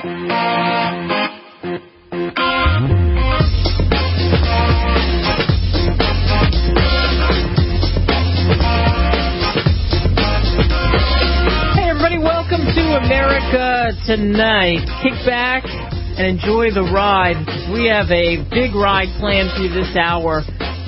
America Tonight. Kick back and enjoy the ride. We have a big ride planned for you this hour,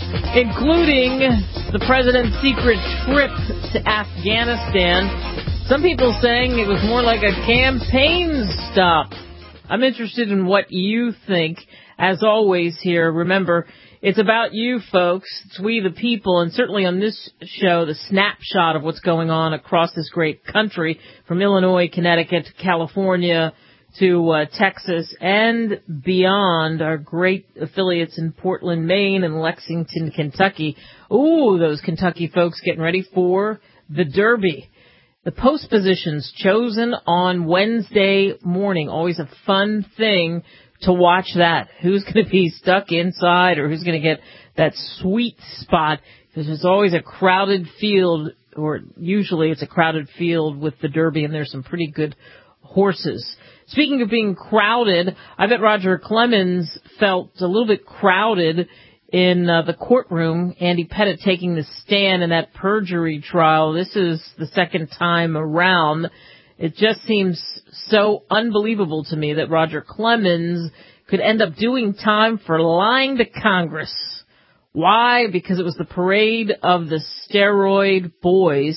including the president's secret trip to Afghanistan. Some people saying it was more like a campaign stop. I'm interested in what you think. As always here, remember, it's about you folks. It's we the people, and certainly on this show, the snapshot of what's going on across this great country, from Illinois, Connecticut, to California, to Texas, and beyond, our great affiliates in Portland, Maine, and Lexington, Kentucky. Ooh, those Kentucky folks getting ready for the Derby. The post positions chosen on Wednesday morning. Always a fun thing to watch that. Who's going to be stuck inside or who's going to get that sweet spot? Because there's always a crowded field, or usually it's a crowded field with the Derby, and there's some pretty good horses. Speaking of being crowded, I bet Roger Clemens felt a little bit crowded in the courtroom. Andy Pettit taking the stand in that perjury trial. This is the second time around. It just seems so unbelievable to me that Roger Clemens could end up doing time for lying to Congress. Why? Because it was the parade of the steroid boys,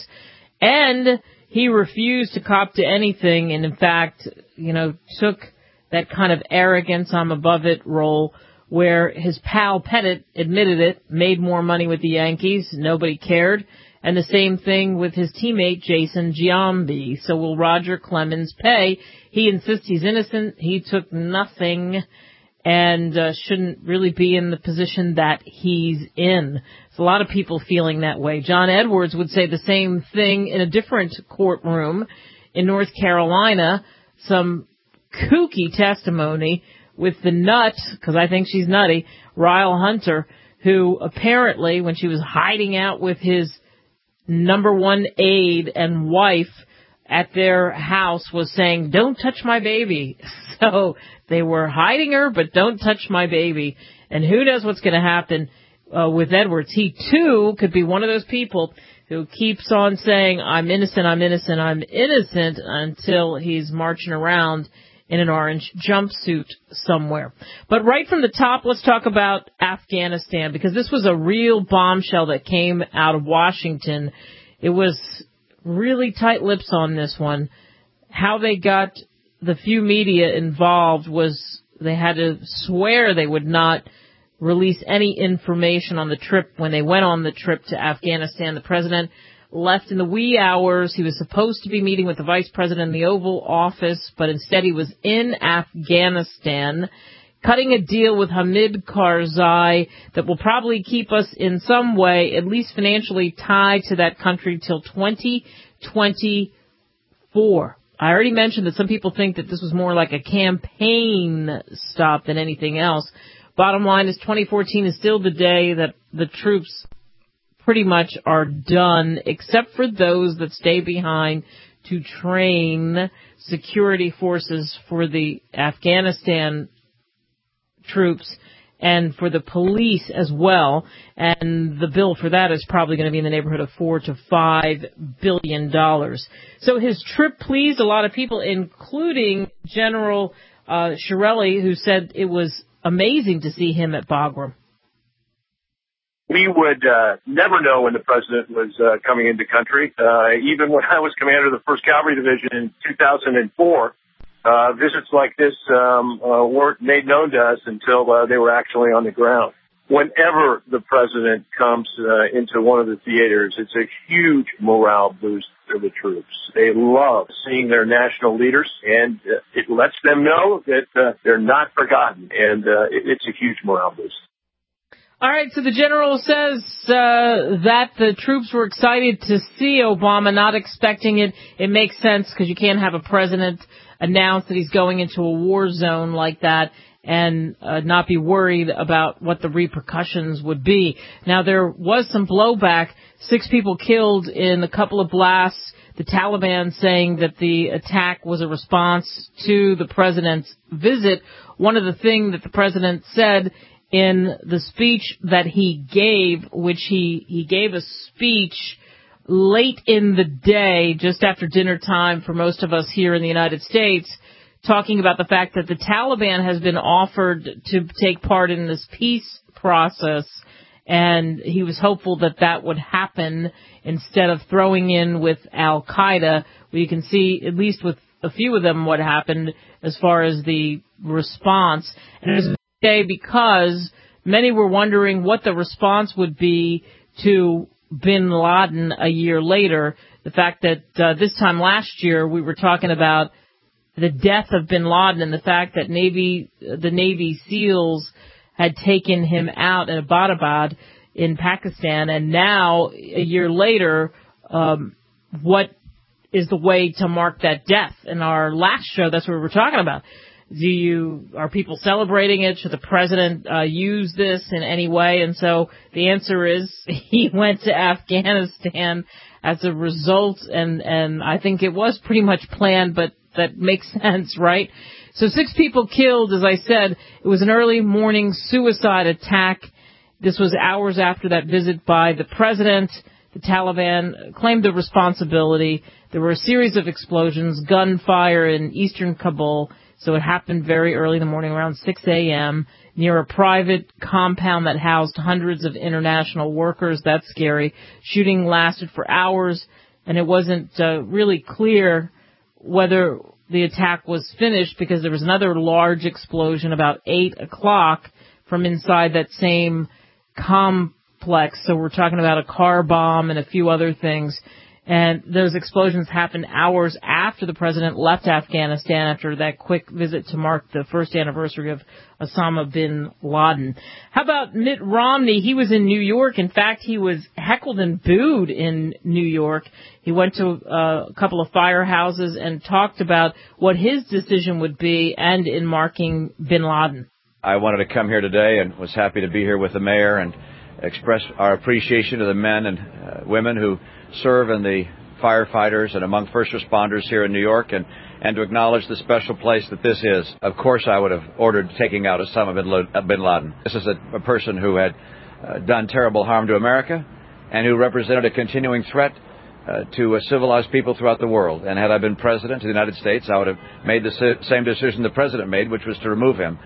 and he refused to cop to anything, and in fact, took that kind of arrogance, I'm above it role, where his pal Pettit admitted it, made more money with the Yankees, nobody cared. And the same thing with his teammate, Jason Giambi. So will Roger Clemens pay? He insists he's innocent. He took nothing and shouldn't really be in the position that he's in. There's a lot of people feeling that way. John Edwards would say the same thing in a different courtroom in North Carolina. Some kooky testimony with the nut, because I think she's nutty, Ryle Hunter, who apparently, when she was hiding out with his number one aide and wife at their house, was saying, "Don't touch my baby." So they were hiding her, but don't touch my baby. And who knows what's going to happen with Edwards. He, too, could be one of those people who keeps on saying, "I'm innocent, I'm innocent, I'm innocent," until he's marching around in an orange jumpsuit somewhere. But right from the top, let's talk about Afghanistan, because this was a real bombshell that came out of Washington. It was really tight lips on this one. How they got the few media involved was they had to swear they would not release any information on the trip. When they went on the trip to Afghanistan, the president left in the wee hours. He was supposed to be meeting with the vice president in the Oval Office, but instead he was in Afghanistan, cutting a deal with Hamid Karzai that will probably keep us in some way, at least financially, tied to that country till 2024. I already mentioned that some people think that this was more like a campaign stop than anything else. Bottom line is 2014 is still the day that the troops pretty much are done, except for those that stay behind to train security forces for the Afghanistan troops and for the police as well. And the bill for that is probably going to be in the neighborhood of $4 to $5 billion. So his trip pleased a lot of people, including General Shirelli, who said it was amazing to see him at Bagram. We would never know when the president was coming into country. Even when I was commander of the 1st Cavalry Division in 2004, visits like this weren't made known to us until they were actually on the ground. Whenever the president comes into one of the theaters, it's a huge morale boost for the troops. They love seeing their national leaders, and it lets them know that they're not forgotten, and it's a huge morale boost. All right, so the general says that the troops were excited to see Obama, not expecting it. It makes sense because you can't have a president announce that he's going into a war zone like that and not be worried about what the repercussions would be. Now, there was some blowback. 6 people killed in a couple of blasts. the Taliban saying that the attack was a response to the president's visit. One of the things that the president said in the speech that he gave, which he gave a speech late in the day, just after dinner time for most of us here in the United States, talking about the fact that the Taliban has been offered to take part in this peace process, and he was hopeful that that would happen instead of throwing in with Al-Qaeda. We can see, at least with a few of them, what happened as far as the response. And it was a big day because many were wondering what the response would be to bin Laden a year later. The fact that this time last year we were talking about the death of bin Laden and the fact that the Navy SEALs had taken him out in Abbottabad in Pakistan, and now, a year later, what is the way to mark that death? In our last show, that's what we were talking about. Are people celebrating it? Should the president use this in any way? And so the answer is he went to Afghanistan as a result, and I think it was pretty much planned, but that makes sense, right? So 6 people killed, as I said. It was an early morning suicide attack. This was hours after that visit by the president. The Taliban claimed the responsibility. There were a series of explosions, gunfire in eastern Kabul. So it happened very early in the morning, around 6 a.m., near a private compound that housed hundreds of international workers. That's scary. Shooting lasted for hours, and it wasn't really clear whether the attack was finished because there was another large explosion about 8 o'clock from inside that same complex. So we're talking about a car bomb and a few other things. And those explosions happened hours after the president left Afghanistan after that quick visit to mark the first anniversary of Osama bin Laden. How about Mitt Romney? He was in New York. In fact, he was heckled and booed in New York. He went to a couple of firehouses and talked about what his decision would be and in marking bin Laden. I wanted to come here today and was happy to be here with the mayor and express our appreciation to the men and women who serve in the firefighters and among first responders here in New York, and to acknowledge the special place that this is. Of course, I would have ordered taking out Osama bin Laden. This is a person who had done terrible harm to America and who represented a continuing threat to civilized people throughout the world. And had I been president of the United States, I would have made the same decision the president made, which was to remove him.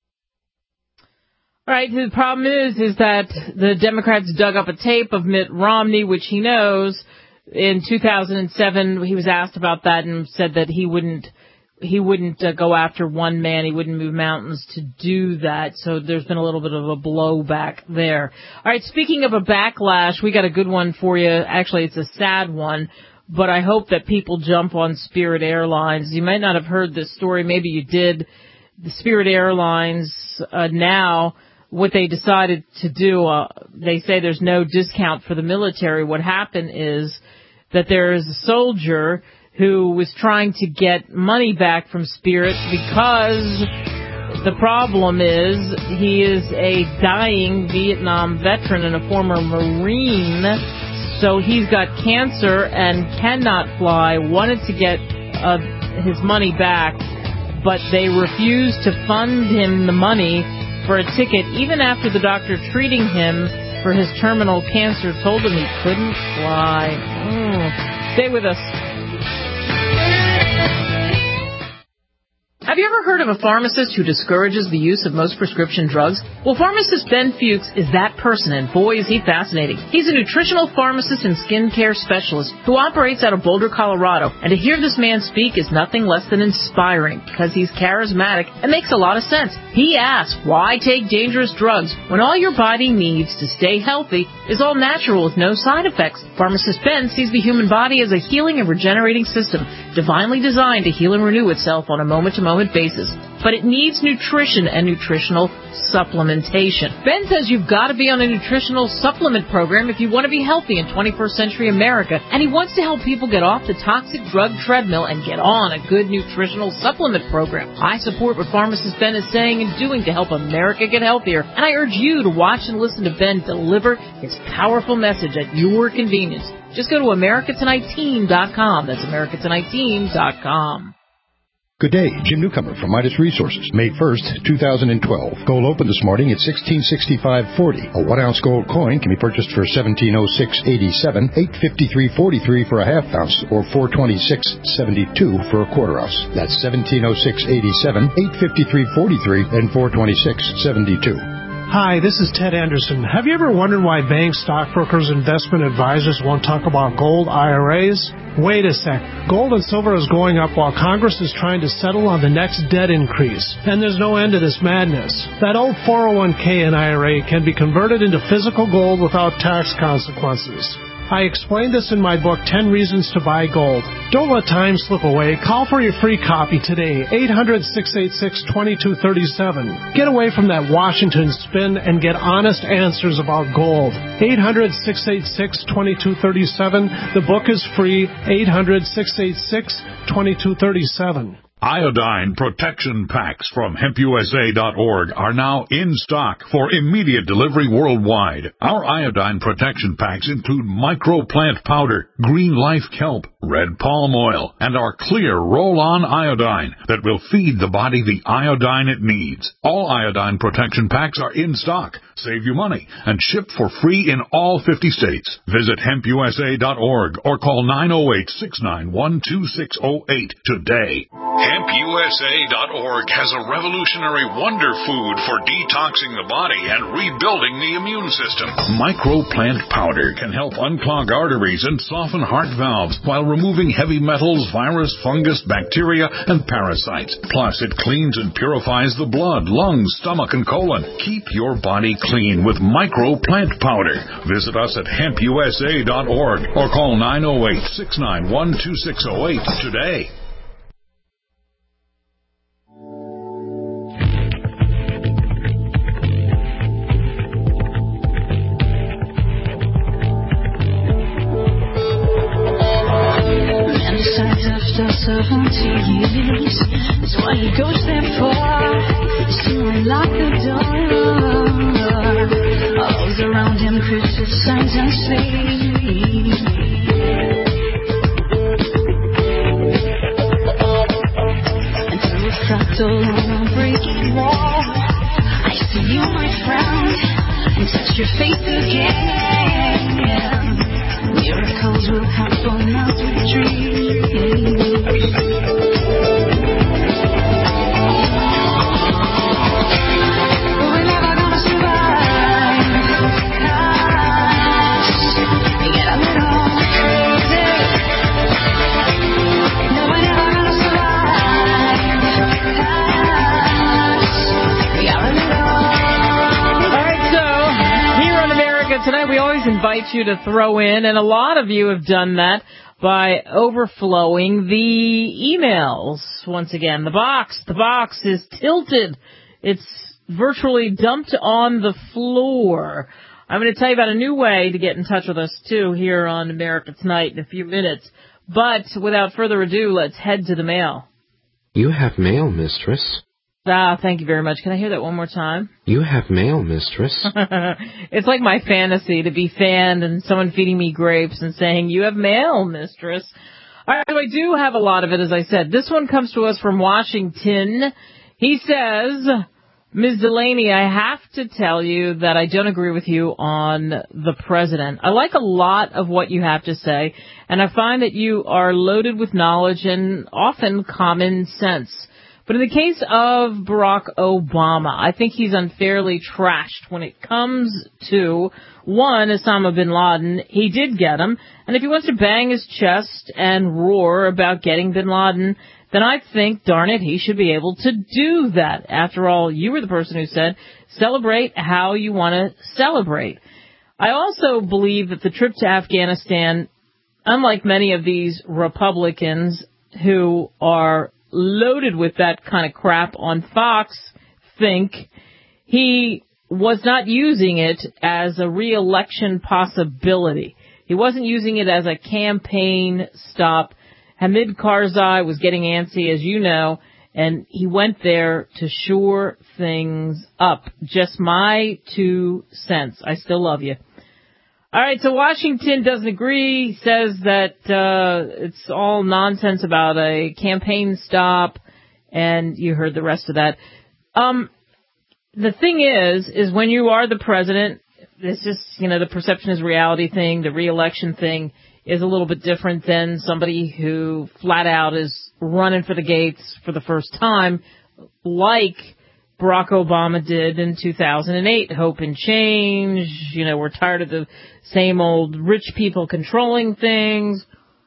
All right, the problem is that the Democrats dug up a tape of Mitt Romney, which he knows. In 2007, he was asked about that and said that he wouldn't go after one man. He wouldn't move mountains to do that. So there's been a little bit of a blowback there. All right, speaking of a backlash, we got a good one for you. Actually, it's a sad one, but I hope that people jump on Spirit Airlines. You might not have heard this story. Maybe you did. The Spirit Airlines now, what they decided to do, they say there's no discount for the military. What happened is that there is a soldier who was trying to get money back from Spirit because the problem is he is a dying Vietnam veteran and a former Marine, so he's got cancer and cannot fly, wanted to get his money back, but they refused to fund him the money for a ticket, even after the doctor treating him for his terminal cancer told him he couldn't fly. Stay with us. Have you ever heard of a pharmacist who discourages the use of most prescription drugs? Well, pharmacist Ben Fuchs is that person, and boy, is he fascinating. He's a nutritional pharmacist and skincare specialist who operates out of Boulder, Colorado. And to hear this man speak is nothing less than inspiring because he's charismatic and makes a lot of sense. He asks, why take dangerous drugs when all your body needs to stay healthy is all natural with no side effects? Pharmacist Ben sees the human body as a healing and regenerating system, divinely designed to heal and renew itself on a moment-to-moment basis. but it needs nutrition and nutritional supplementation. Ben says you've got to be on a nutritional supplement program if you want to be healthy in 21st century America, and he wants to help people get off the toxic drug treadmill and get on a good nutritional supplement program. I support what pharmacist Ben is saying and doing to help America get healthier, and I urge you to watch and listen to Ben deliver his powerful message at your convenience. Just go to AmericaTonightTeam.com. That's AmericaTonightTeam.com. Good day, Jim Newcomer from Midas Resources. May 1st, 2012. Gold opened this morning at $1665.40. A 1-ounce gold coin can be purchased for $1706.87, $853.43 for a half ounce, or $426.72 for a quarter ounce. That's $1706.87, $853.43, and $426.72. Hi, this is Ted Anderson. Have you ever wondered why banks, stockbrokers, investment advisors won't talk about gold IRAs? Wait a sec. Gold and silver is going up while Congress is trying to settle on the next debt increase. And there's no end to this madness. That old 401k and IRA can be converted into physical gold without tax consequences. I explained this in my book, 10 Reasons to Buy Gold. Don't let time slip away. Call for your free copy today, 800-686-2237. Get away from that Washington spin and get honest answers about gold. 800-686-2237. The book is free, 800-686-2237. Iodine protection packs from HempUSA.org are now in stock for immediate delivery worldwide. Our iodine protection packs include microplant powder, green life kelp, red palm oil, and our clear roll-on iodine that will feed the body the iodine it needs. All iodine protection packs are in stock. Save you money and ship for free in all 50 states. Visit HempUSA.org or call 908-691-2608 today. HempUSA.org has a revolutionary wonder food for detoxing the body and rebuilding the immune system. Microplant powder can help unclog arteries and soften heart valves while removing heavy metals, virus, fungus, bacteria, and parasites. Plus, it cleans and purifies the blood, lungs, stomach, and colon. Keep your body clean with Microplant powder. Visit us at HempUSA.org or call 908-691-2608 today. After 70 years, that's what he goes there for. To unlock the door. All those around him criticize and say, and through a fractal on a breaking wall, I see you, my friend, and touch your face again. Miracles will happen as we dream. We're never gonna survive. We get a little crazy. No, we're never gonna survive. We are a little. All right, so here on America Tonight, we always invite you to throw in, and a lot of you have done that by overflowing the emails. Once again, the box is tilted. It's virtually dumped on the floor. I'm going to tell you about a new way to get in touch with us, too, here on America Tonight in a few minutes. But without further ado, let's head to the mail. You have mail, mistress. Thank you very much. Can I hear that one more time? You have mail, mistress. It's like my fantasy to be fanned and someone feeding me grapes and saying, you have mail, mistress. All right, so I do have a lot of it, as I said. This one comes to us from Washington. He says, Ms. Delaney, I have to tell you that I don't agree with you on the president. I like a lot of what you have to say, and I find that you are loaded with knowledge and often common sense. But in the case of Barack Obama, I think he's unfairly trashed when it comes to, one, Osama bin Laden. He did get him, and if he wants to bang his chest and roar about getting bin Laden, then I think, darn it, he should be able to do that. After all, you were the person who said, celebrate how you want to celebrate. I also believe that the trip to Afghanistan, unlike many of these Republicans who are loaded with that kind of crap on Fox think he was not using it as a re-election possibility. He wasn't using it as a campaign stop. Hamid Karzai was getting antsy, as you know, and he went there to shore things up. Just my 2 cents. I still love you. All right, so Washington doesn't agree, says that it's all nonsense about a campaign stop, and you heard the rest of that. The thing is when you are the president, it's just, the perception is reality thing, the re-election thing is a little bit different than somebody who flat out is running for the gates for the first time, like Barack Obama did in 2008. Hope and change. We're tired of the same old rich people controlling things.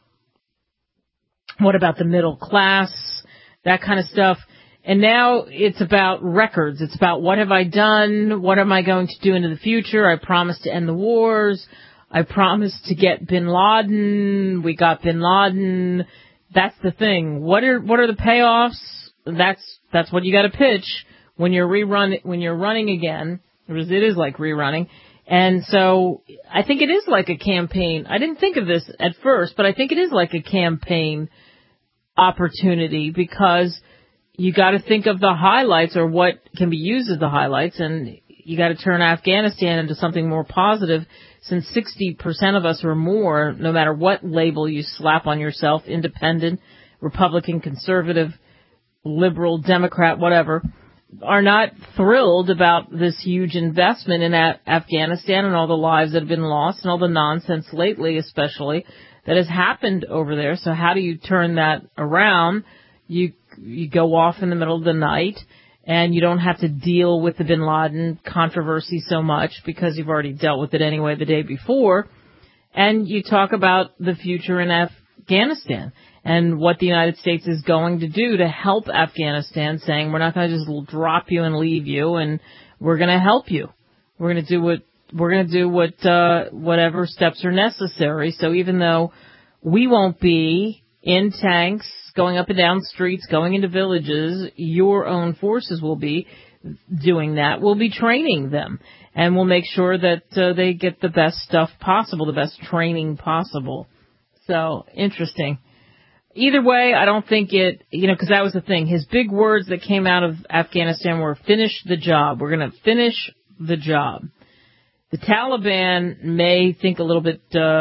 What about the middle class? That kind of stuff. And now it's about records. It's about what have I done? What am I going to do into the future? I promised to end the wars. I promised to get Bin Laden. We got Bin Laden. That's the thing. What are the payoffs? That's what you got to pitch when you're running again. Because it is like rerunning. And so I think it is like a campaign. I didn't think of this at first, but I think it is like a campaign opportunity because you got to think of the highlights or what can be used as the highlights, and you got to turn Afghanistan into something more positive since 60% of us or more, no matter what label you slap on yourself, independent, Republican, conservative, liberal, Democrat, whatever, are not thrilled about this huge investment in Afghanistan and all the lives that have been lost and all the nonsense lately, especially, that has happened over there. So how do you turn that around? You go off in the middle of the night, and you don't have to deal with the Bin Laden controversy so much because you've already dealt with it anyway the day before. And you talk about the future in Afghanistan and what the United States is going to do to help Afghanistan, saying we're not going to just drop you and leave you, and we're going to help you. We're going to do whatever steps are necessary. So even though we won't be in tanks, going up and down streets, going into villages, your own forces will be doing that. We'll be training them, and we'll make sure that they get the best stuff possible, the best training possible. So, interesting. Either way, I don't think it, because that was the thing. His big words that came out of Afghanistan were finish the job. We're going to finish the job. The Taliban may think a little bit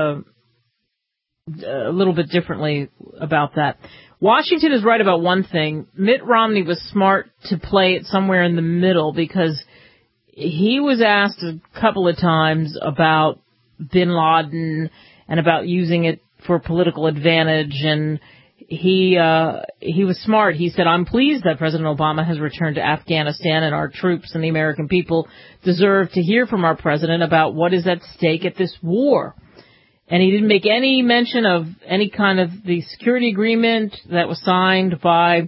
differently about that. Washington is right about one thing. Mitt Romney was smart to play it somewhere in the middle because he was asked a couple of times about Bin Laden and about using it for political advantage, and he was smart. He said, I'm pleased that President Obama has returned to Afghanistan, and our troops and the American people deserve to hear from our president about what is at stake at this war. And he didn't make any mention of any kind of the security agreement that was signed by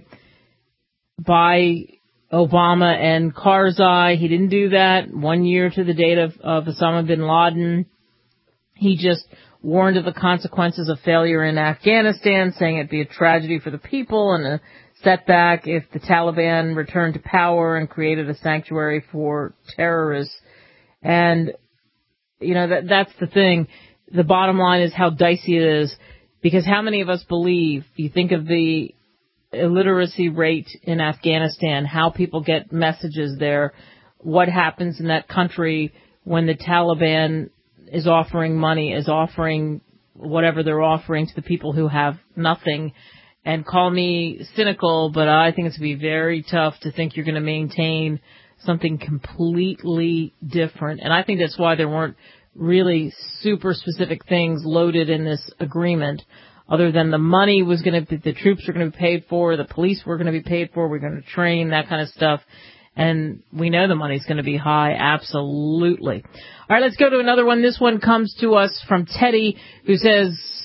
Obama and Karzai. He didn't do that 1 year to the date of Osama bin Laden. He just warned of the consequences of failure in Afghanistan, saying it'd be a tragedy for the people and a setback if the Taliban returned to power and created a sanctuary for terrorists. And, that's the thing. The bottom line is how dicey it is, because how many of us believe, you think of the illiteracy rate in Afghanistan, how people get messages there, what happens in that country when the Taliban is offering money, is offering whatever they're offering to the people who have nothing. And call me cynical, but I think it's going to be very tough to think you're going to maintain something completely different. And I think that's why there weren't really super specific things loaded in this agreement, other than the money was going to be, the troops were going to be paid for, the police were going to be paid for, we're going to train, that kind of stuff. And we know the money's going to be high, absolutely. All right, let's go to another one. This one comes to us from Teddy, who says,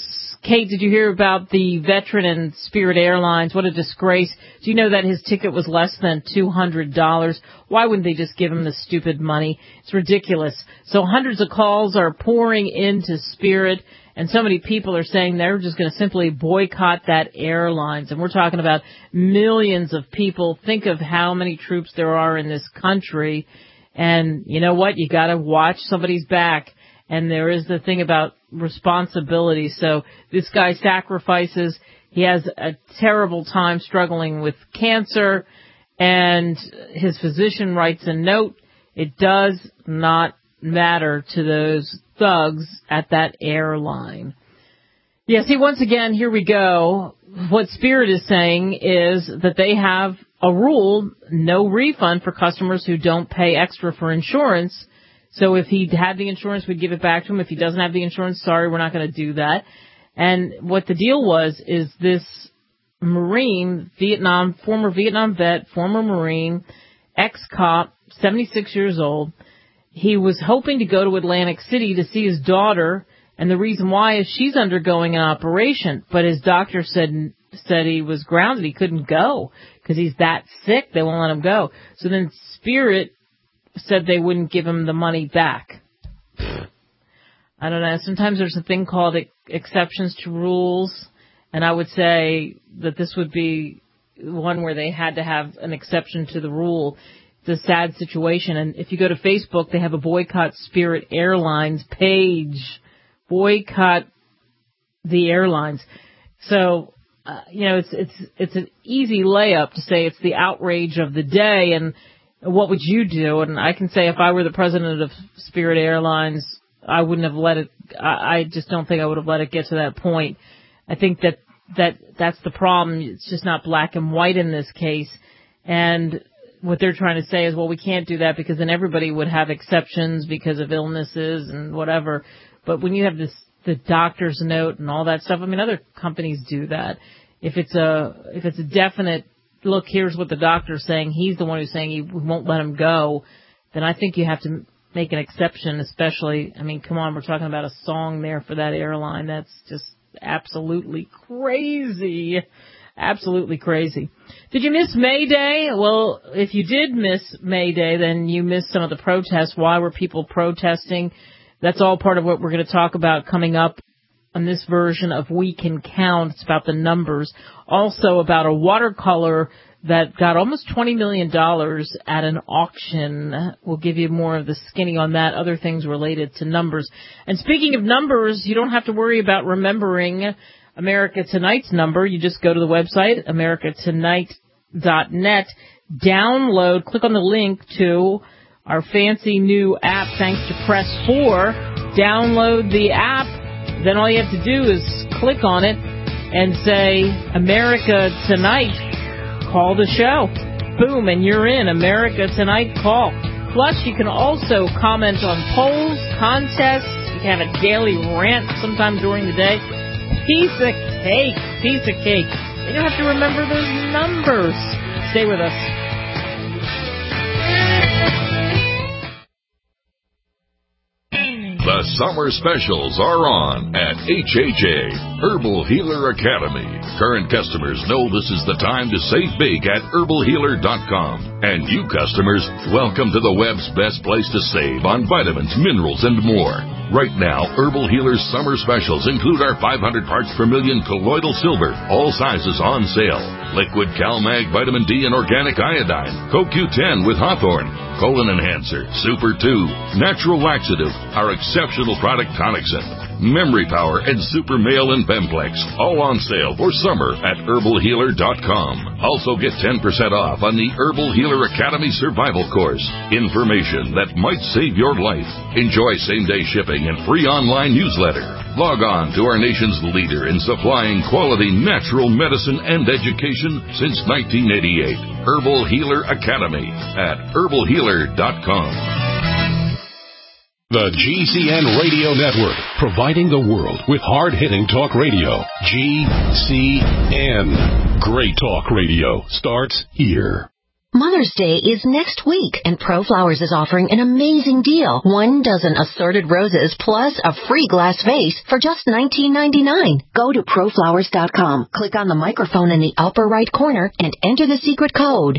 Kate, did you hear about the veteran in Spirit Airlines? What a disgrace. Do you know that his ticket was less than $200? Why wouldn't they just give him the stupid money? It's ridiculous. So hundreds of calls are pouring into Spirit, and so many people are saying they're just going to simply boycott that airlines. And we're talking about millions of people. Think of how many troops there are in this country. And you know what? You got to watch somebody's back. And there is the thing about responsibility. So this guy sacrifices. He has a terrible time struggling with cancer, and his physician writes a note. It does not matter to those thugs at that airline. Yeah, see, once again, here we go. What Spirit is saying is that they have a rule, no refund for customers who don't pay extra for insurance. So if he had the insurance, we'd give it back to him. If he doesn't have the insurance, sorry, we're not going to do that. And what the deal was is this Marine, former Vietnam vet, former Marine, ex-cop, 76 years old. He was hoping to go to Atlantic City to see his daughter, and the reason why is she's undergoing an operation. But his doctor said he was grounded. He couldn't go because he's that sick. They won't let him go. So then Spirit said they wouldn't give him the money back. I don't know. Sometimes there's a thing called exceptions to rules, and I would say that this would be one where they had to have an exception to the rule. It's a sad situation, and if you go to Facebook, they have a Boycott Spirit Airlines page. Boycott the airlines. So, it's an easy layup to say it's the outrage of the day, and what would you do? And I can say if I were the president of Spirit Airlines, I wouldn't have let it, I just don't think I would have let it get to that point. I think that's the problem. It's just not black and white in this case. And what they're trying to say is, well, we can't do that because then everybody would have exceptions because of illnesses and whatever. But when you have the doctor's note and all that stuff, I mean, other companies do that. If it's a definite, look, here's what the doctor's saying, he's the one who's saying he won't let him go, then I think you have to make an exception, especially, I mean, come on, we're talking about a song there for that airline. That's just absolutely crazy. Absolutely crazy. Did you miss May Day? Well, if you did miss May Day, then you missed some of the protests. Why were people protesting? That's all part of what we're going to talk about coming up on this version of We Can Count. It's about the numbers. Also about a watercolor that got almost $20 million at an auction. We'll give you more of the skinny on that, other things related to numbers. And speaking of numbers, you don't have to worry about remembering America Tonight's number. You just go to the website, americatonight.net, download, click on the link to our fancy new app, thanks to Press 4. Download the app. Then all you have to do is click on it and say, America Tonight, call the show. Boom, and you're in. America Tonight, call. Plus, you can also comment on polls, contests. You can have a daily rant sometime during the day. Piece of cake. Piece of cake. You don't have to remember those numbers. Stay with us. The summer specials are on at HHA, Herbal Healer Academy. Current customers know this is the time to save big at herbalhealer.com. And new customers, welcome to the web's best place to save on vitamins, minerals, and more. Right now, Herbal Healer's summer specials include our 500 parts per million colloidal silver, all sizes on sale. Liquid CalMag Vitamin D and Organic Iodine, CoQ10 with Hawthorne, Colon Enhancer, Super 2, Natural Laxative, our exceptional product Tonicsyn, Memory Power, and Super Male and Bemplex, all on sale for summer at herbalhealer.com. Also get 10% off on the Herbal Healer Academy Survival Course. Information that might save your life. Enjoy same-day shipping and free online newsletter. Log on to our nation's leader in supplying quality natural medicine and education since 1988. Herbal Healer Academy at herbalhealer.com. The GCN Radio Network, providing the world with hard-hitting talk radio. GCN. Great talk radio starts here. Mother's Day is next week, and ProFlowers is offering an amazing deal. 1 dozen assorted roses plus a free glass vase for just $19.99. Go to ProFlowers.com, click on the microphone in the upper right corner, and enter the secret code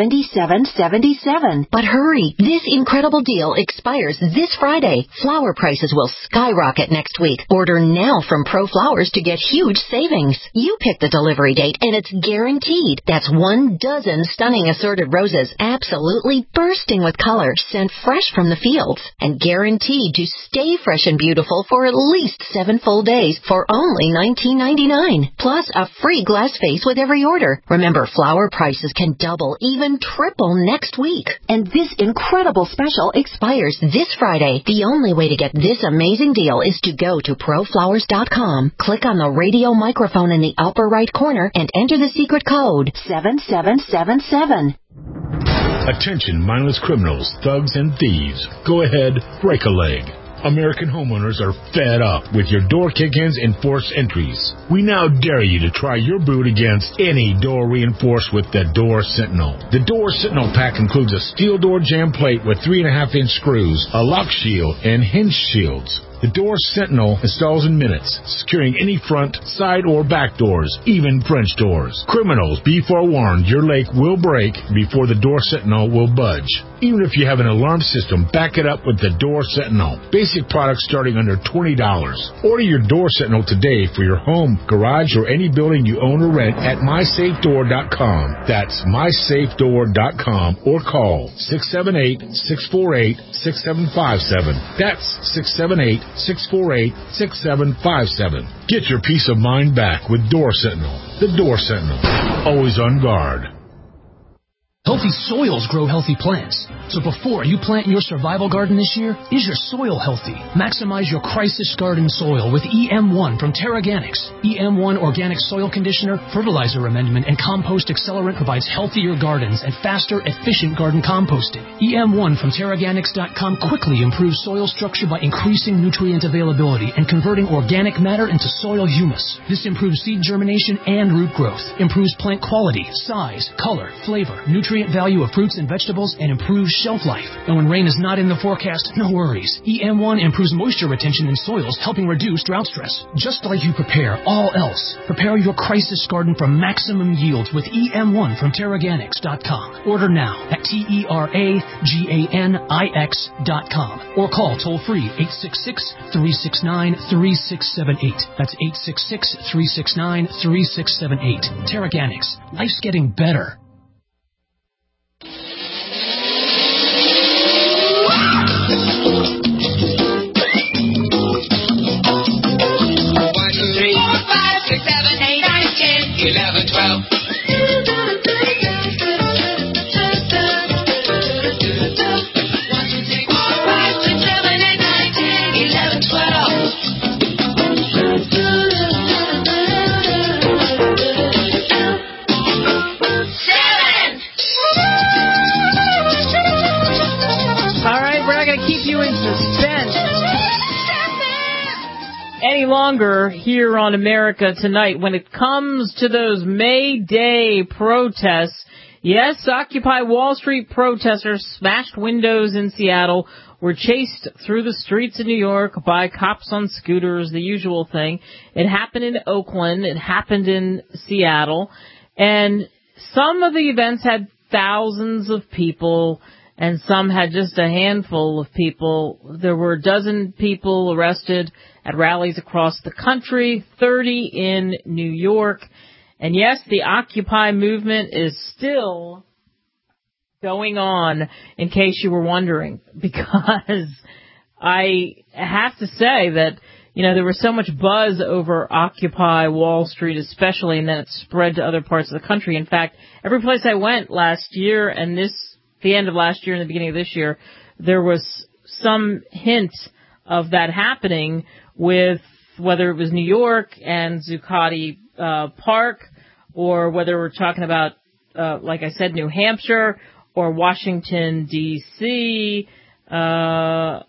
7777. But hurry, this incredible deal expires this Friday. Flower prices will skyrocket next week. Order now from ProFlowers to get huge savings. You pick the delivery date, and it's guaranteed. That's 1 dozen stunning assorted roses, absolutely bursting with color, sent fresh from the fields, and guaranteed to stay fresh and beautiful for at least 7 full days for only $19.99. Plus a free glass vase with every order. Remember, flower prices can double, even triple next week. And this incredible special expires this Friday. The only way to get this amazing deal is to go to ProFlowers.com, click on the radio microphone in the upper right corner, and enter the secret code 7777. Attention mindless criminals, thugs, and thieves. Go ahead, break a leg. American homeowners are fed up with your door kick-ins and forced entries. We now dare you to try your boot against any door reinforced with the Door Sentinel. The Door Sentinel pack includes a steel door jamb plate with 3.5-inch screws, a lock shield, and hinge shields. The Door Sentinel installs in minutes, securing any front, side, or back doors, even French doors. Criminals, be forewarned, your leg will break before the Door Sentinel will budge. Even if you have an alarm system, back it up with the Door Sentinel. Basic products starting under $20. Order your Door Sentinel today for your home, garage, or any building you own or rent at MySafeDoor.com. That's MySafeDoor.com or call 678-648-6757. That's 678-648-6757. Get your peace of mind back with Door Sentinel. The Door Sentinel. Always on guard. Healthy soils grow healthy plants. So before you plant your survival garden this year, is your soil healthy? Maximize your crisis garden soil with EM1 from Terraganics. EM1 Organic Soil Conditioner, Fertilizer Amendment, and Compost Accelerant provides healthier gardens and faster, efficient garden composting. EM1 from Terraganics.com quickly improves soil structure by increasing nutrient availability and converting organic matter into soil humus. This improves seed germination and root growth, improves plant quality, size, color, flavor, nutrient value of fruits and vegetables, and improves shelf life. And when rain is not in the forecast, no worries. EM1 improves moisture retention in soils, helping reduce drought stress. Just like you prepare all else, prepare your crisis garden for maximum yields with EM1 from Terraganics.com. Order now at TERAGANIX.com or call toll-free 866-369-3678. That's 866-369-3678. Terraganics. Life's getting better. Longer here on America Tonight. When it comes to those May Day protests, yes, Occupy Wall Street protesters smashed windows in Seattle, were chased through the streets of New York by cops on scooters, the usual thing. It happened in Oakland, it happened in Seattle, and some of the events had thousands of people, and some had just a handful of people. There were a dozen people arrested at rallies across the country, 30 in New York. And yes, the Occupy movement is still going on, in case you were wondering, because I have to say that, there was so much buzz over Occupy Wall Street especially, and then it spread to other parts of the country. In fact, every place I went last year and the end of last year and the beginning of this year, there was some hint of that happening, with whether it was New York and Zuccotti Park, or whether we're talking about, like I said, New Hampshire or Washington, D.C. I'll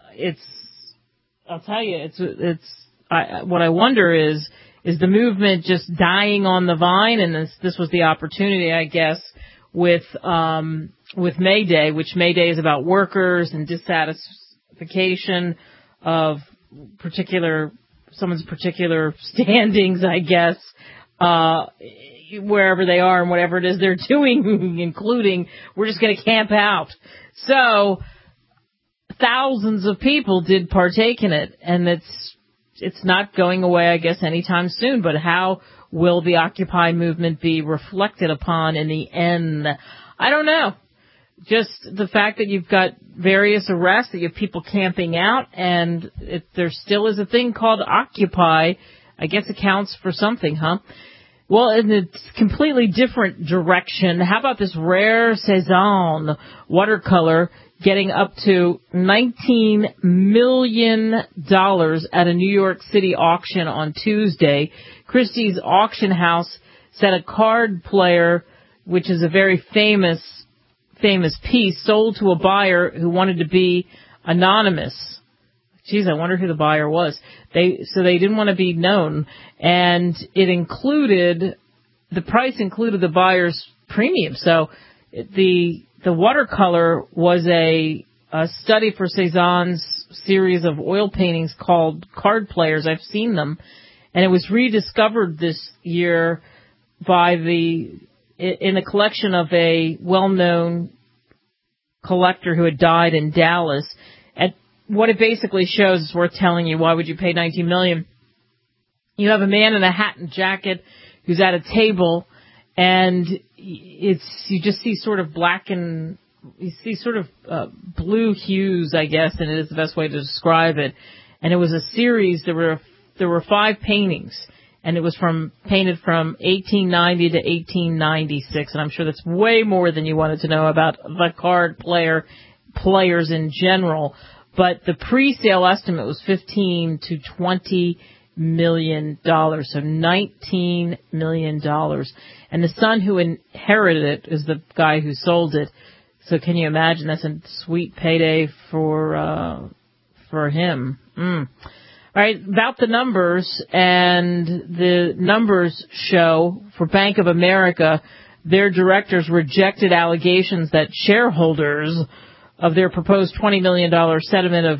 tell you, what I wonder is the movement just dying on the vine, and this was the opportunity, I guess, with May Day, which May Day is about workers and dissatisfaction of someone's particular standings, I guess, wherever they are and whatever it is they're doing, including we're just going to camp out. So thousands of people did partake in it, and it's not going away, I guess, anytime soon. But how will the Occupy movement be reflected upon in the end? I don't know. Just the fact that you've got various arrests, that you have people camping out, and there still is a thing called Occupy, I guess accounts for something, huh? Well, in a completely different direction, how about this rare Cezanne watercolor getting up to $19 million at a New York City auction on Tuesday? Christie's auction house said a card player, which is a very famous piece, sold to a buyer who wanted to be anonymous. Geez, I wonder who the buyer was. They didn't want to be known, and the price included the buyer's premium. So the watercolor was a study for Cezanne's series of oil paintings called Card Players. I've seen them, and it was rediscovered this year in the collection of a well-known collector who had died in Dallas. And what it basically shows is worth telling you. Why would you pay $19 million? You have a man in a hat and jacket who's at a table, and you just see sort of blue hues, I guess, and it is the best way to describe it. And it was a series. There were 5 paintings, and it was painted from 1890 to 1896, and I'm sure that's way more than you wanted to know about the card players in general. But the pre-sale estimate was $15 to $20 million, so $19 million. And the son who inherited it is the guy who sold it. So can you imagine? That's a sweet payday for him. All right, about the numbers, and the numbers show for Bank of America, their directors rejected allegations that shareholders of their proposed $20 million settlement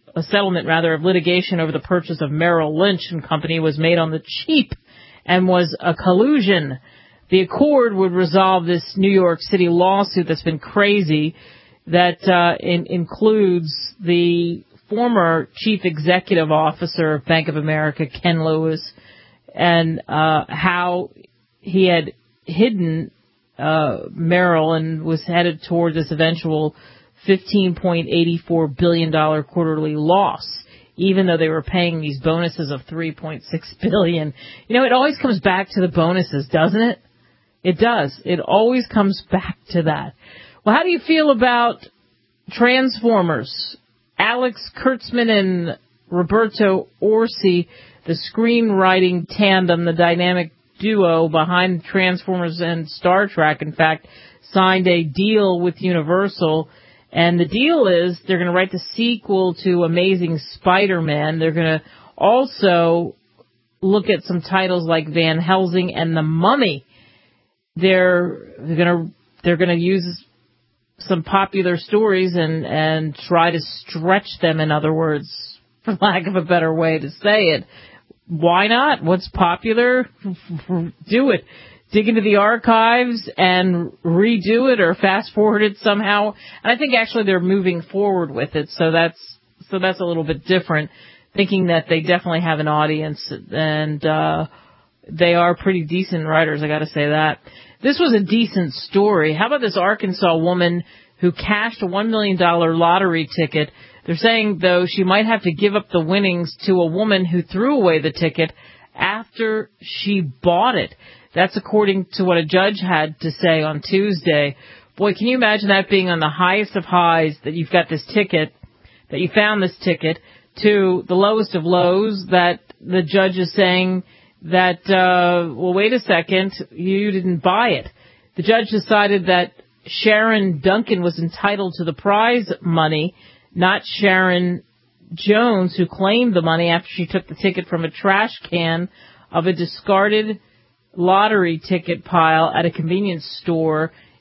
of litigation over the purchase of Merrill Lynch and Company was made on the cheap and was a collusion. The accord would resolve this New York City lawsuit that's been crazy, that includes the former chief executive officer of Bank of America, Ken Lewis, and how he had hidden Merrill and was headed toward this eventual $15.84 billion quarterly loss, even though they were paying these bonuses of $3.6 billion. You know, it always comes back to the bonuses, doesn't it? It does. It always comes back to that. Well, how do you feel about Transformers? Alex Kurtzman and Roberto Orci, the screenwriting tandem, the dynamic duo behind Transformers and Star Trek, in fact, signed a deal with Universal. And the deal is they're going to write the sequel to Amazing Spider-Man. They're going to also look at some titles like Van Helsing and The Mummy. They're going to use some popular stories and try to stretch them, in other words, for lack of a better way to say it. Why not? What's popular? Do it. Dig into the archives and redo it or fast forward it somehow. And I think actually they're moving forward with it, so that's a little bit different, thinking that they definitely have an audience, and they are pretty decent writers, I got to say that. This was a decent story. How about this Arkansas woman who cashed a $1 million lottery ticket? They're saying, though, she might have to give up the winnings to a woman who threw away the ticket after she bought it. That's according to what a judge had to say on Tuesday. Boy, can you imagine that being on the highest of highs, that you've got this ticket, that you found this ticket, to the lowest of lows, that the judge is saying that, well, wait a second, you didn't buy it. The judge decided that Sharon Duncan was entitled to the prize money, not Sharon Jones, who claimed the money after she took the ticket from a trash can of a discarded lottery ticket pile at a convenience store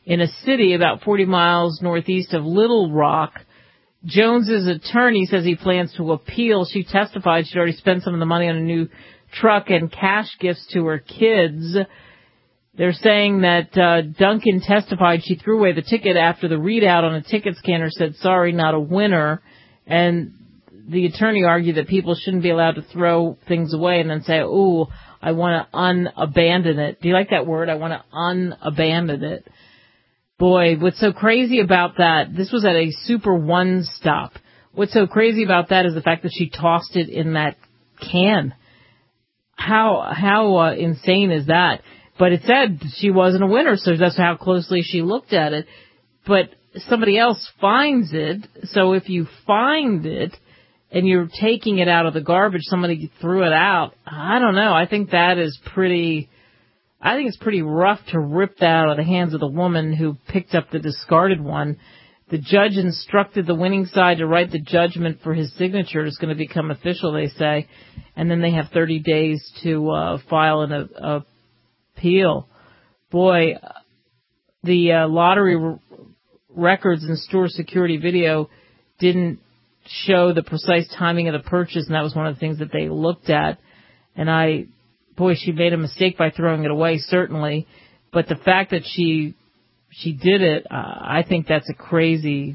in a city about 40 miles northeast of Little Rock. Jones's attorney says he plans to appeal. She testified she'd already spent some of the money on a new truck and cash gifts to her kids. They're saying that Duncan testified she threw away the ticket after the readout on a ticket scanner said, sorry, not a winner. And the attorney argued that people shouldn't be allowed to throw things away and then say, ooh, I want to unabandon it. Do you like that word? I want to unabandon it. Boy, what's so crazy about that, this was at a Super One stop. What's so crazy about that is the fact that she tossed it in that can. How insane is that? But it said she wasn't a winner, so that's how closely she looked at it. But somebody else finds it, so if you find it and you're taking it out of the garbage, somebody threw it out, I don't know. I think it's pretty rough to rip that out of the hands of the woman who picked up the discarded one. The judge instructed the winning side to write the judgment for his signature. It's going to become official, they say. And then they have 30 days to file an appeal. Boy, the lottery records and store security video didn't show the precise timing of the purchase, and that was one of the things that they looked at. And she made a mistake by throwing it away, certainly. But the fact that she did it, I think that's a crazy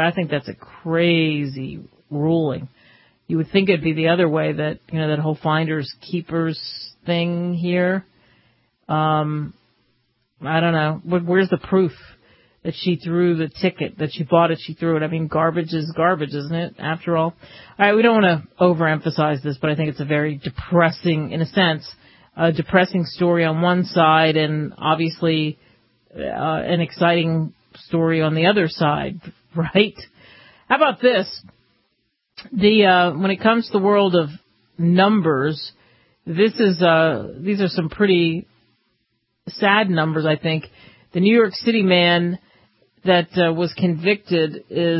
ruling. You would think it'd be the other way, that, that whole finders keepers thing here. I don't know. Where's the proof that she threw the ticket, that she bought it, she threw it? I mean, garbage is garbage, isn't it, after all? All right, we don't want to overemphasize this, but I think it's a very depressing, in a sense, a depressing story on one side, and obviously an exciting story on the other side, right? How about this? When it comes to the world of numbers, these are some pretty sad numbers, I think. The New York City man that was convicted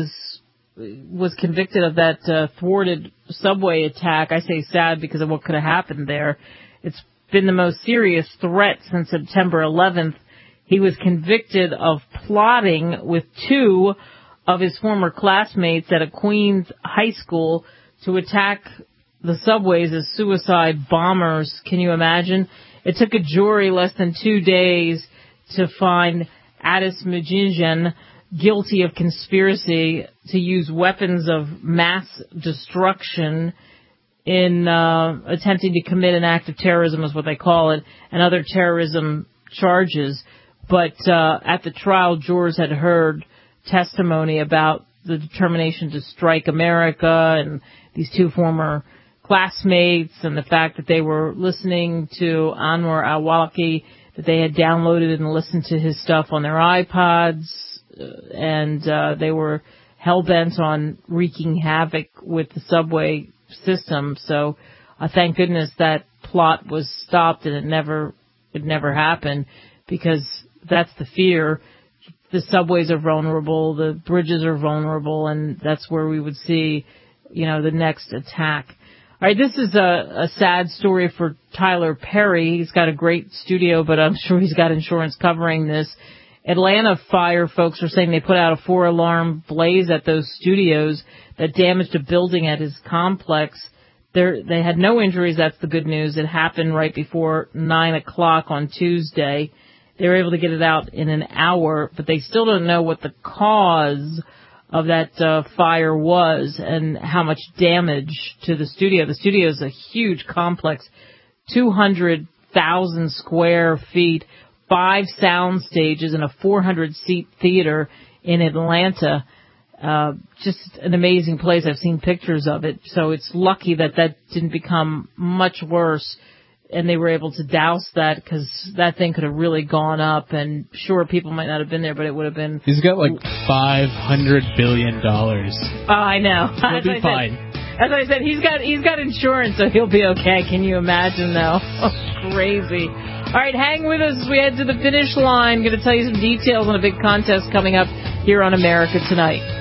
of that thwarted subway attack. I say sad because of what could have happened there. It's been the most serious threat since September 11th. He was convicted of plotting with two of his former classmates at a Queens high school to attack the subways as suicide bombers. Can you imagine? It took a jury less than 2 days to find Addis Majinjan guilty of conspiracy to use weapons of mass destruction in attempting to commit an act of terrorism, is what they call it, and other terrorism charges. But at the trial, jurors had heard testimony about the determination to strike America and these two former classmates, and the fact that they were listening to Anwar al-Awlaki, that they had downloaded and listened to his stuff on their iPods, and they were hell-bent on wreaking havoc with the subway system. So thank goodness that plot was stopped and it never happened, because that's the fear. The subways are vulnerable, the bridges are vulnerable, and that's where we would see, the next attack. All right, this is a sad story for Tyler Perry. He's got a great studio, but I'm sure he's got insurance covering this. Atlanta fire folks are saying they put out a 4-alarm blaze at those studios that damaged a building at his complex. They had no injuries, that's the good news. It happened right before 9 o'clock on Tuesday. They were able to get it out in an hour, but they still don't know what the cause of that fire was and how much damage to the studio. The studio is a huge complex, 200,000 square feet, 5 sound stages, and a 400-seat theater in Atlanta. Just an amazing place. I've seen pictures of it. So it's lucky that didn't become much worse, and they were able to douse that, because that thing could have really gone up, and sure, people might not have been there, but it would have been... He's got like $500 billion. Oh, I know. He'll be fine. As I said, he's got insurance, so he'll be okay. Can you imagine, though? Crazy. All right, hang with us as we head to the finish line. Going to tell you some details on a big contest coming up here on America Tonight.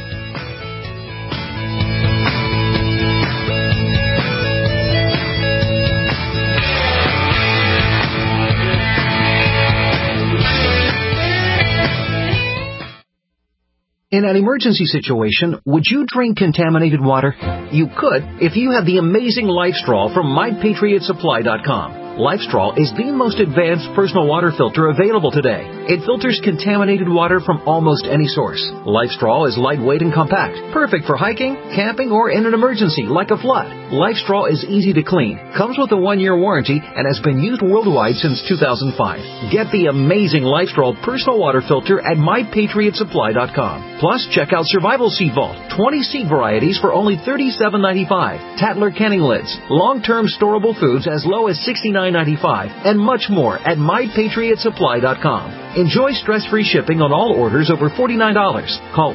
In an emergency situation, would you drink contaminated water? You could if you had the amazing LifeStraw from MyPatriotSupply.com. LifeStraw is the most advanced personal water filter available today. It filters contaminated water from almost any source. LifeStraw is lightweight and compact, perfect for hiking, camping, or in an emergency like a flood. LifeStraw is easy to clean, comes with a 1-year warranty, and has been used worldwide since 2005. Get the amazing LifeStraw personal water filter at MyPatriotSupply.com. Plus, check out Survival Seed Vault, 20 seed varieties for only $37.95, Tatler canning lids, long-term storable foods as low as $69.95, and much more at MyPatriotSupply.com. Enjoy stress-free shipping on all orders over $49. Call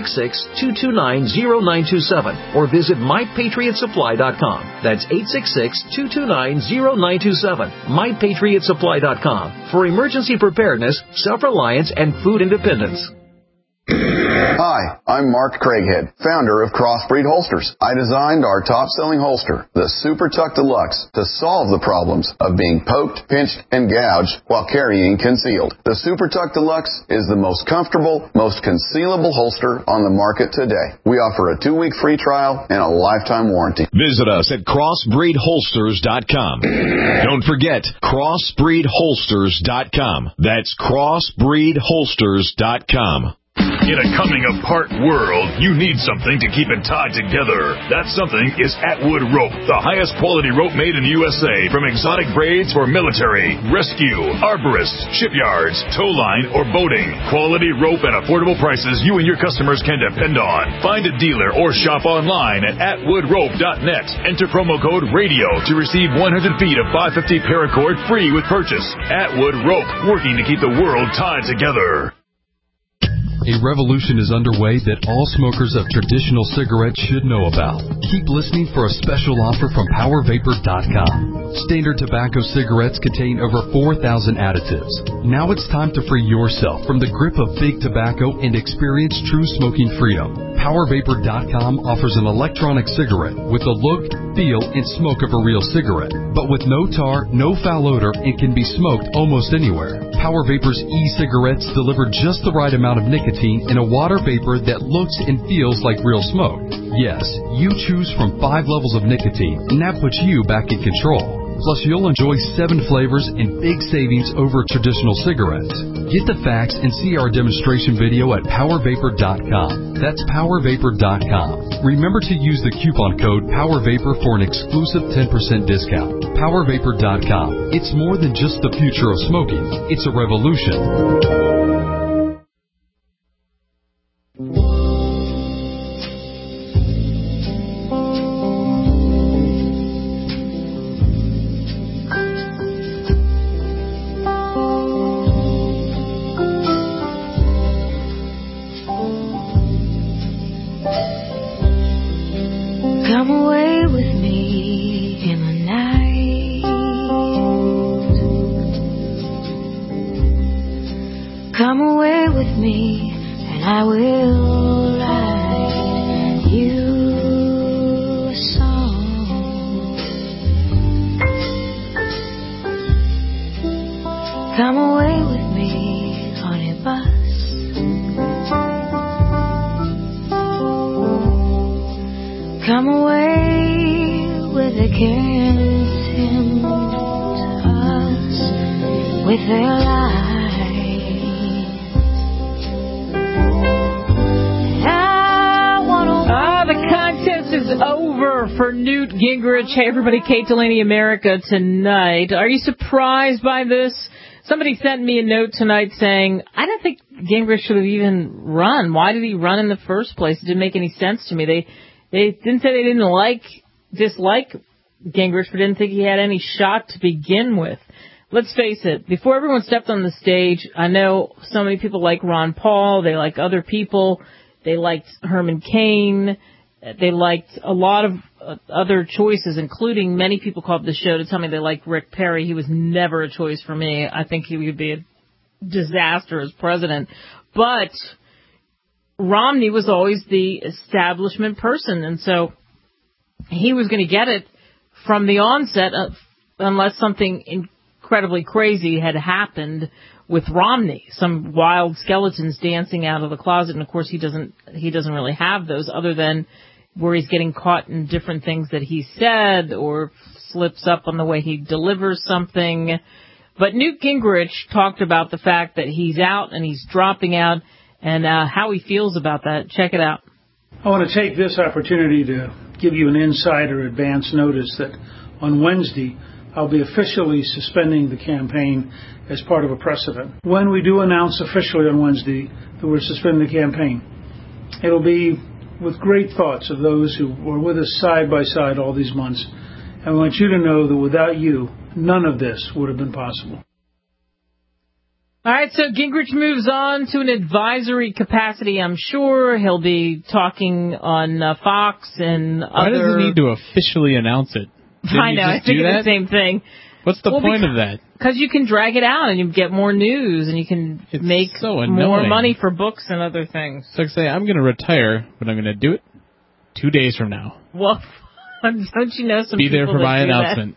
866-229-0927 or visit MyPatriotSupply.com. That's 866-229-0927. MyPatriotSupply.com for emergency preparedness, self-reliance, and food independence. Hi, I'm Mark Craighead, founder of Crossbreed Holsters. I designed our top-selling holster, the Super Tuck Deluxe, to solve the problems of being poked, pinched, and gouged while carrying concealed. The Super Tuck Deluxe is the most comfortable, most concealable holster on the market today. We offer a 2-week free trial and a lifetime warranty. Visit us at CrossbreedHolsters.com. Don't forget, CrossbreedHolsters.com. That's CrossbreedHolsters.com. In a coming-apart world, you need something to keep it tied together. That something is Atwood Rope, the highest quality rope made in the USA, from exotic braids for military, rescue, arborists, shipyards, tow line, or boating. Quality rope at affordable prices you and your customers can depend on. Find a dealer or shop online at atwoodrope.net. Enter promo code RADIO to receive 100 feet of 550 paracord free with purchase. Atwood Rope, working to keep the world tied together. A revolution is underway that all smokers of traditional cigarettes should know about. Keep listening for a special offer from PowerVapor.com. Standard tobacco cigarettes contain over 4,000 additives. Now it's time to free yourself from the grip of big tobacco and experience true smoking freedom. PowerVapor.com offers an electronic cigarette with the look, feel, and smoke of a real cigarette, but with no tar, no foul odor, and can be smoked almost anywhere. Power Vapor's e-cigarettes deliver just the right amount of nicotine in a water vapor that looks and feels like real smoke. Yes, you choose from 5 levels of nicotine, and that puts you back in control. Plus, you'll enjoy 7 flavors and big savings over traditional cigarettes. Get the facts and see our demonstration video at PowerVapor.com. That's PowerVapor.com. Remember to use the coupon code PowerVapor for an exclusive 10% discount. PowerVapor.com. It's more than just the future of smoking. It's a revolution. Come away with me in the night. Come away with me and I will write you a song. Come away with me on a bus. Come away with a kiss him to us with their lies. The contest is over for Newt Gingrich. Hey, everybody, Kate Delaney, America Tonight. Are you surprised by this? Somebody sent me a note tonight saying, I don't think Gingrich should have even run. Why did he run in the first place? It didn't make any sense to me. They didn't say they didn't dislike Gingrich, but didn't think he had any shot to begin with. Let's face it, before everyone stepped on the stage, I know so many people like Ron Paul, they like other people, they liked Herman Cain, they liked a lot of other choices, including many people called the show to tell me they liked Rick Perry. He was never a choice for me. I think he would be a disaster as president. But Romney was always the establishment person, and so he was going to get it from the onset, unless something incredibly crazy had happened with Romney, some wild skeletons dancing out of the closet. And of course, he doesn't really have those, other than where he's getting caught in different things that he said or slips up on the way he delivers something. But Newt Gingrich talked about the fact that he's out and he's dropping out, and how he feels about that. Check it out. I want to take this opportunity to give you an insider advance notice that on Wednesday, I'll be officially suspending the campaign as part of a precedent. When we do announce officially on Wednesday that we're suspending the campaign, it'll be with great thoughts of those who were with us side by side all these months. I want you to know that without you, none of this would have been possible. All right, so Gingrich moves on to an advisory capacity. I'm sure he'll be talking on Fox and other... Why does he need to officially announce it? I know, I think it's the same thing. What's the point of that? Because you can drag it out and you get more news and you can make more money for books and other things. So I say, I'm going to retire, but I'm going to do it 2 days from now. Well, don't you know some people Be there for my announcement.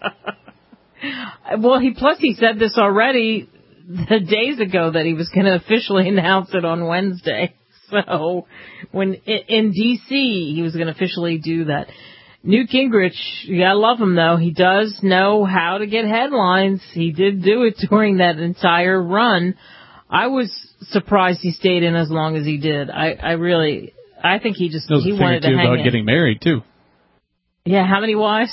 Well, he said this already days ago that he was going to officially announce it on Wednesday. So when in D.C., he was going to officially do that. Newt Gingrich, you gotta love him though. He does know how to get headlines. He did do it during that entire run. I was surprised he stayed in as long as he did. I think he wanted to hang about in. Getting married too. Yeah, how many wives?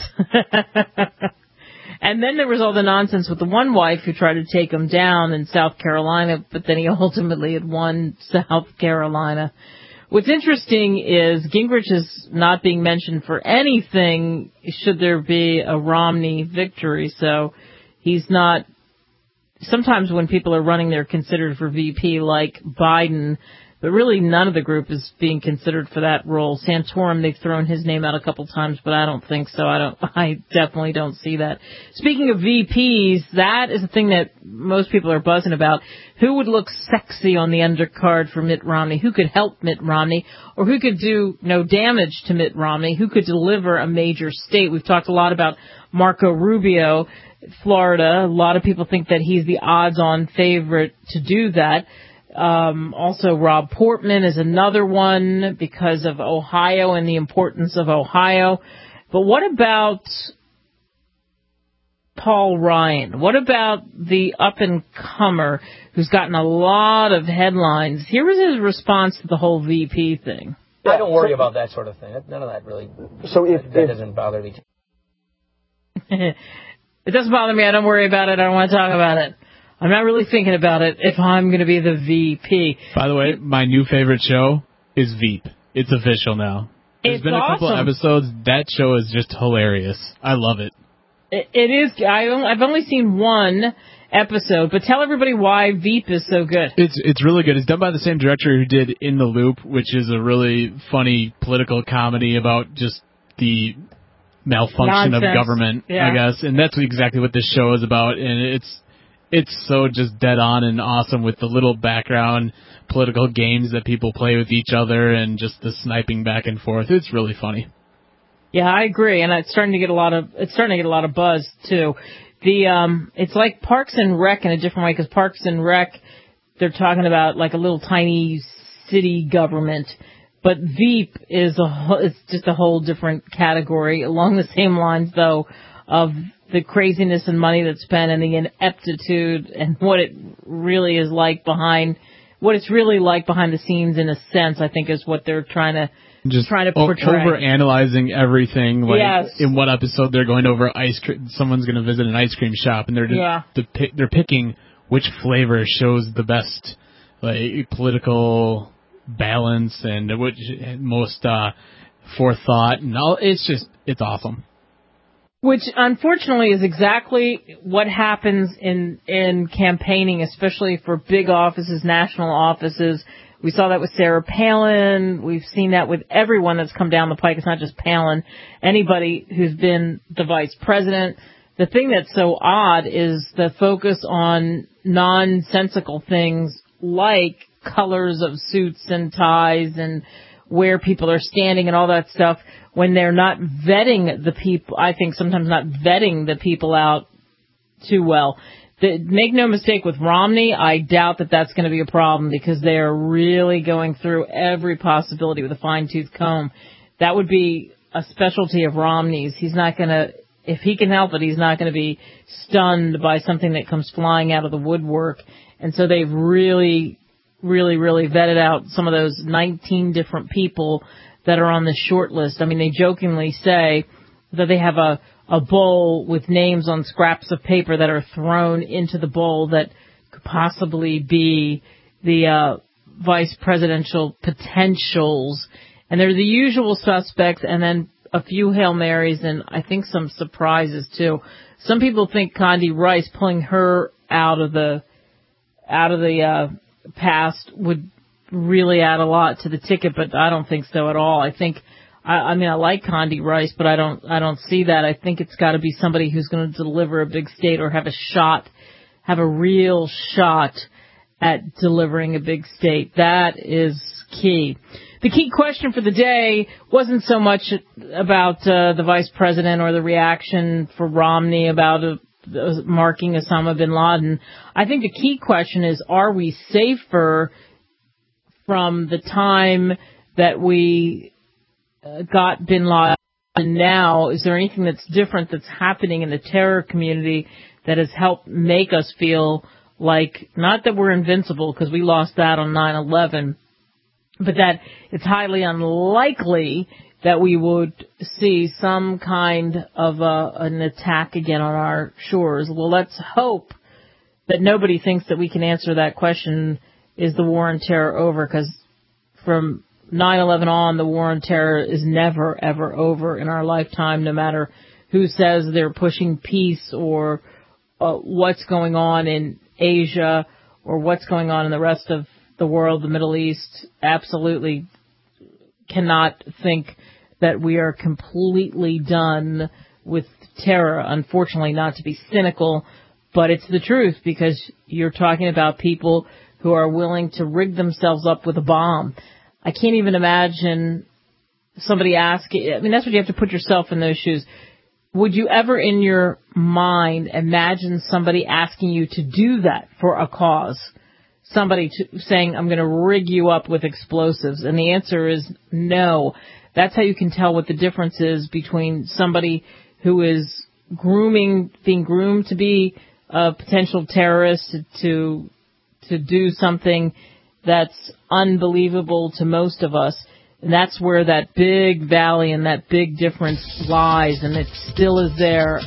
And then there was all the nonsense with the one wife who tried to take him down in South Carolina, but then he ultimately had won South Carolina. What's interesting is Gingrich is not being mentioned for anything should there be a Romney victory. So he's not. Sometimes when people are running, they're considered for VP like Biden, but really none of the group is being considered for that role. Santorum, they've thrown his name out a couple times, but I don't think so. I definitely don't see that. Speaking of VPs, that is the thing that most people are buzzing about. Who would look sexy on the undercard for Mitt Romney? Who could help Mitt Romney? Or who could do no damage to Mitt Romney? Who could deliver a major state? We've talked a lot about Marco Rubio, Florida. A lot of people think that he's the odds-on favorite to do that. Also, Rob Portman is another one because of Ohio and the importance of Ohio. But what about Paul Ryan? What about the up-and-comer who's gotten a lot of headlines? Here was his response to the whole VP thing. I don't worry about that sort of thing. None of that really. That doesn't bother me. It doesn't bother me. I don't worry about it. I don't want to talk about it. I'm not really thinking about it if I'm going to be the VP. By the way, my new favorite show is Veep. It's official now. There's been a couple of episodes. That show is just hilarious. I love it. It is. I've only seen one episode, but tell everybody why Veep is so good. It's really good. It's done by the same director who did In the Loop, which is a really funny political comedy about just the malfunction of government, I guess. And that's exactly what this show is about. And it's so just dead on and awesome with the little background political games that people play with each other and just the sniping back and forth. It's really funny. Yeah, I agree, and it's starting to get a lot of buzz too. It's like Parks and Rec in a different way, because Parks and Rec, they're talking about like a little tiny city government, but Veep is it's just a whole different category along the same lines though of the craziness and money that's spent and the ineptitude and what it's really like behind the scenes in a sense, I think is what they're trying to portray. Over-analyzing everything. Like in one episode, they're going over ice cream. Someone's going to visit an ice cream shop, and they're just they're picking which flavor shows the best like political balance and which most forethought. And all. It's awesome. Which, unfortunately, is exactly what happens in campaigning, especially for big offices, national offices. We saw that with Sarah Palin. We've seen that with everyone that's come down the pike. It's not just Palin. Anybody who's been the vice president. The thing that's so odd is the focus on nonsensical things like colors of suits and ties and where people are standing and all that stuff, when they're not vetting the people, I think sometimes not vetting the people out too well. Make no mistake, with Romney, I doubt that that's going to be a problem because they are really going through every possibility with a fine-tooth comb. That would be a specialty of Romney's. He's not going to, if he can help it, he's not going to be stunned by something that comes flying out of the woodwork. And so they've really vetted out some of those 19 different people that are on the short list. I mean, they jokingly say that they have a bowl with names on scraps of paper that are thrown into the bowl that could possibly be the vice presidential potentials. And they're the usual suspects, and then a few Hail Marys, and I think some surprises too. Some people think Condi Rice, pulling her out of the past, would really add a lot to the ticket, but I don't think so at all. I think, I mean, I like Condi Rice, but I don't see that. I think it's got to be somebody who's going to deliver a big state or have a real shot at delivering a big state. That is key. The key question for the day wasn't so much about the vice president or the reaction for Romney about marking Osama bin Laden. I think the key question is, are we safer from the time that we got bin Laden now? Is there anything that's different that's happening in the terror community that has helped make us feel like, not that we're invincible because we lost that on 9/11, but that it's highly unlikely that we would see some kind of an attack again on our shores? Well, let's hope that nobody thinks that we can answer that question, is the war on terror over? Because from 9/11 on, the war on terror is never, ever over in our lifetime, no matter who says they're pushing peace or what's going on in Asia or what's going on in the rest of the world, the Middle East. Absolutely cannot think that we are completely done with terror. Unfortunately, not to be cynical, but it's the truth, because you're talking about people who are willing to rig themselves up with a bomb. I can't even imagine somebody asking, I mean, that's what you have to put yourself in those shoes. Would you ever in your mind imagine somebody asking you to do that for a cause? Somebody saying, I'm going to rig you up with explosives? And the answer is no. That's how you can tell what the difference is between somebody who is being groomed to be a potential terrorist, to do something that's unbelievable to most of us. And that's where that big valley and that big difference lies, and it still is there,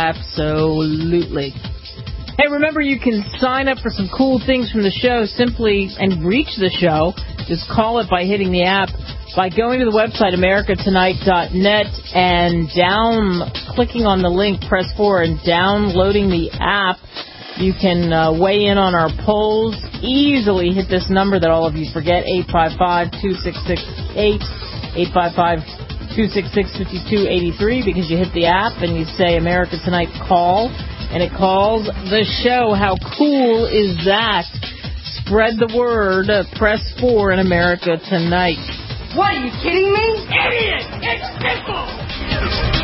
absolutely. Hey, remember, you can sign up for some cool things from the show simply and reach the show. Just call it by hitting the app, by going to the website americatonight.net and clicking on the link, press 4, and downloading the app. You can weigh in on our polls. Easily hit this number that all of you forget, 855-2668, 855-266-5283, because you hit the app and you say America Tonight call, and it calls the show. How cool is that? Spread the word. Press 4 in America Tonight. What, are you kidding me? Idiot! It's simple!